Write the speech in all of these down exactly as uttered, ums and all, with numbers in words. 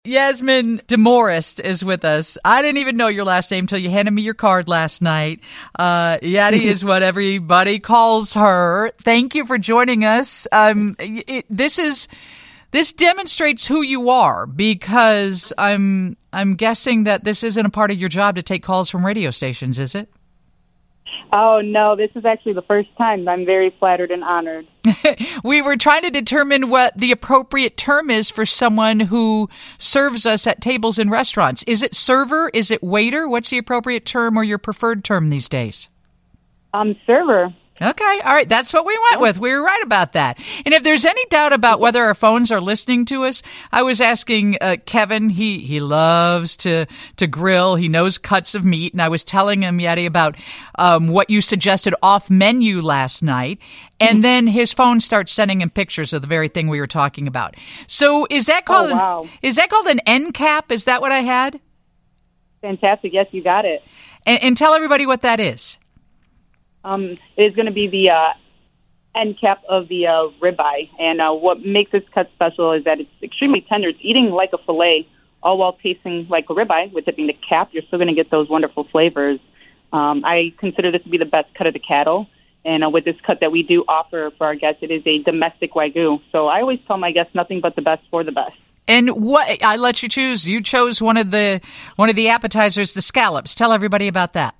Yasmin DeMorist is with us. I didn't even know your last name until you handed me your card last night. Uh, Yadi is what everybody calls her. Thank you for joining us. Um, it, this is this demonstrates who you are, because I'm I'm guessing that this isn't a part of your job to take calls from radio stations, is it? Oh, no, this is actually the first time. I'm very flattered and honored. We were trying to determine what the appropriate term is for someone who serves us at tables in restaurants. Is it server? Is it waiter? What's the appropriate term or your preferred term these days? Um, server. Okay. All right. That's what we went with. We were right about that. And if there's any doubt about whether our phones are listening to us, I was asking uh, Kevin. He he loves to to grill. He knows cuts of meat. And I was telling him, Yeti, about um, what you suggested off menu last night. And then his phone starts sending him pictures of the very thing we were talking about. So is that called oh, wow. an, is that called an end cap? Is that what I had? Fantastic. Yes, you got it. And, and tell everybody what that is. Um, it is going to be the uh, end cap of the uh, ribeye. And uh, what makes this cut special is that it's extremely tender. It's eating like a filet, all while tasting like a ribeye. With it being the cap, you're still going to get those wonderful flavors. Um, I consider this to be the best cut of the cattle. And uh, with this cut that we do offer for our guests, it is a domestic Wagyu. So I always tell my guests nothing but the best for the best. And what I let you choose. You chose one of the one of the appetizers, the scallops. Tell everybody about that.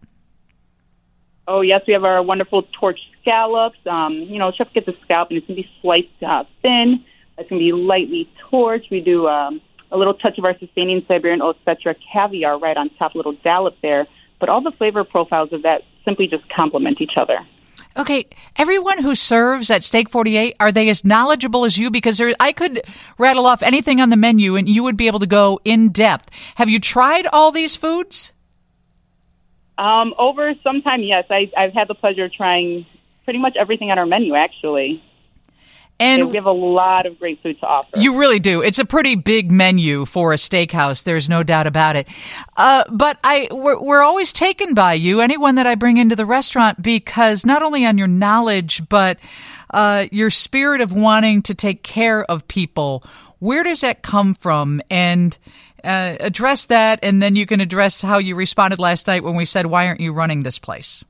Oh, yes, we have our wonderful torched scallops. Um, you know, chef gets a scallop, and it's going to be sliced uh, thin. It's going to be lightly torched. We do um, a little touch of our sustaining Siberian Ossetra caviar right on top, a little dollop there. But all the flavor profiles of that simply just complement each other. Okay, everyone who serves at Steak forty-eight, are they as knowledgeable as you? Because there, I could rattle off anything on the menu, and you would be able to go in depth. Have you tried all these foods? Um, over some time, yes. I, I've had the pleasure of trying pretty much everything on our menu, actually. And we have a lot of great food to offer. You really do. It's a pretty big menu for a steakhouse. There's no doubt about it. Uh, but I, we're, we're always taken by you, anyone that I bring into the restaurant, because not only on your knowledge, but uh, your spirit of wanting to take care of people. Where does that come from? And uh, address that, and then you can address how you responded last night when we said, why aren't you running this place?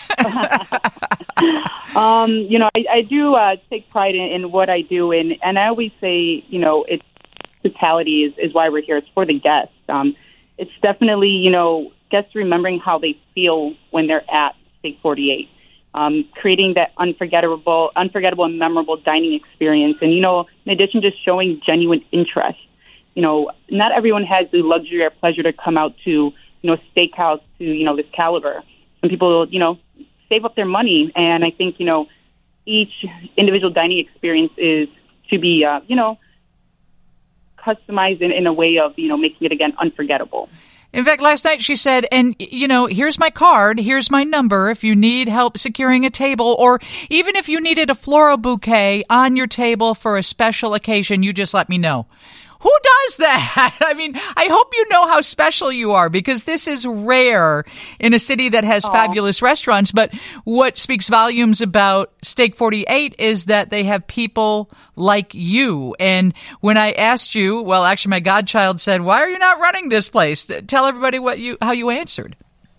um, you know, I, I do uh, take pride in, in what I do, and, and I always say, you know, it's hospitality is, is why we're here. It's for the guests. Um, it's definitely, you know, guests remembering how they feel when they're at Steak forty-eight, um, creating that unforgettable, unforgettable and memorable dining experience. And, you know, in addition to showing genuine interest, you know, not everyone has the luxury or pleasure to come out to, you know, a steakhouse to, you know, this caliber. Some people, you know, save up their money, and I think, you know, each individual dining experience is to be, uh, you know, customized in, in a way of, you know, making it, again, unforgettable. In fact, last night she said, and, you know, here's my card, here's my number. If you need help securing a table, or even if you needed a floral bouquet on your table for a special occasion, you just let me know. Who does that? I mean, I hope you know how special you are, because this is rare in a city that has Aww. fabulous restaurants. But what speaks volumes about Steak forty-eight is that they have people like you. And when I asked you, well, actually, my godchild said, why are you not running this place? Tell everybody what you how you answered.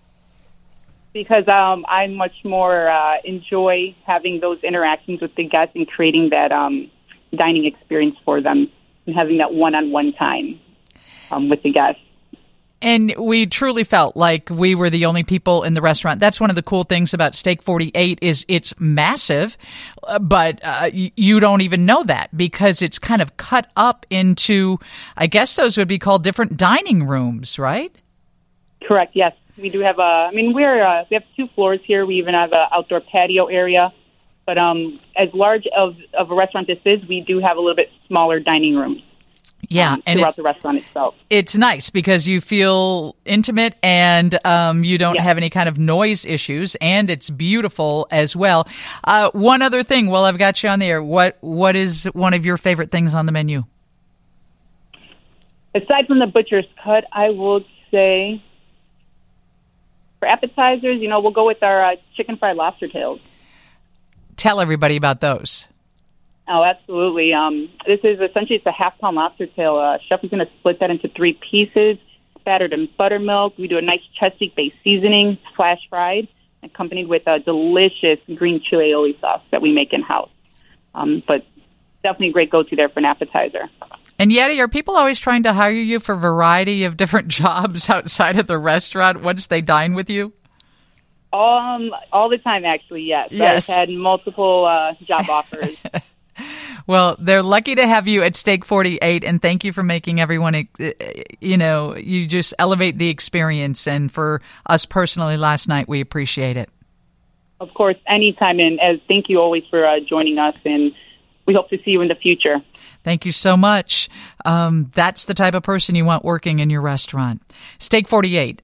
Because um, I much more uh, enjoy having those interactions with the guests and creating that um, dining experience for them, and having that one-on-one time um, with the guests. And we truly felt like we were the only people in the restaurant. That's one of the cool things about Steak forty-eight is it's massive, but uh, you don't even know that because it's kind of cut up into, I guess those would be called different dining rooms, right? Correct, yes. We do have a, I mean, we're, uh, we have two floors here. We even have an outdoor patio area. But um, as large of, of a restaurant this is, we do have a little bit smaller dining rooms. Yeah, um, and throughout the restaurant itself. It's nice because you feel intimate and um, you don't yeah. have any kind of noise issues, and it's beautiful as well. Uh, one other thing, while I've got you on the air, what what is one of your favorite things on the menu? Aside from the butcher's cut, I would say for appetizers, you know, we'll go with our uh, chicken fried lobster tails. Tell everybody about those. Oh, absolutely. Um, this is essentially it's a half pound lobster tail. Uh, chef is going to split that into three pieces, spattered in buttermilk. We do a nice Chesapeake based seasoning, flash fried, accompanied with a delicious green chili aioli sauce that we make in house. Um, but definitely a great go to there for an appetizer. And Yeti, are people always trying to hire you for a variety of different jobs outside of the restaurant once they dine with you? Um, all the time, actually. Yes, yes. I've had multiple uh, job offers. Well, they're lucky to have you at Steak forty-eight, and thank you for making everyone, you know, you just elevate the experience. And for us personally last night, we appreciate it. Of course, anytime. And as thank you always for uh, joining us, and we hope to see you in the future. Thank you so much. Um, that's the type of person you want working in your restaurant. Steak forty-eight,